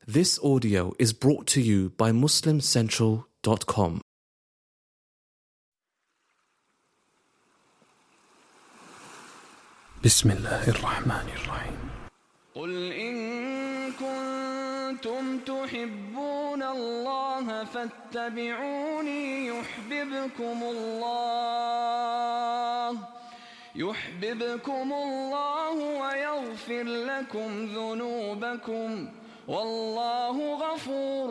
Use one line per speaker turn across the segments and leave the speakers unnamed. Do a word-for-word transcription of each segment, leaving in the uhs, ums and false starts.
This audio is brought to you by Muslim Central dot com.
بسم الله الرحمن الرحيم.
قل إن كنتم تحبون الله فاتبعوني يحببكم الله يحببكم الله ويغفر لكم ذنوبكم والله غفور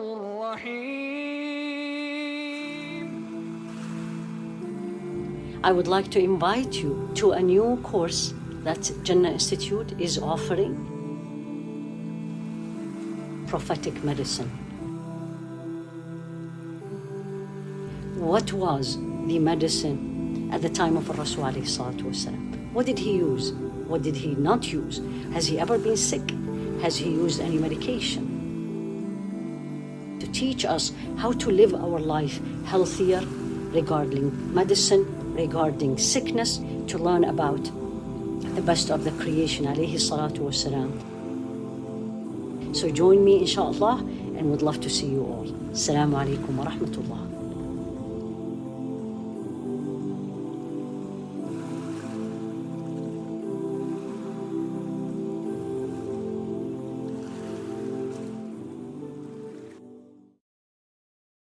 رحيم.
I would like to invite you to a new course that Jannah Institute is offering, Prophetic Medicine. What was the medicine at the time of Rasul alayhi salatu wasalam? What did he use? What did he not use? Has he ever been sick? Has he used any medication? To teach us how to live our life healthier regarding medicine, regarding sickness, to learn about the best of the creation, alayhi salatu wasalam. So join me, inshallah, and would love to see you all. Assalamu alaikum wa rahmatullah.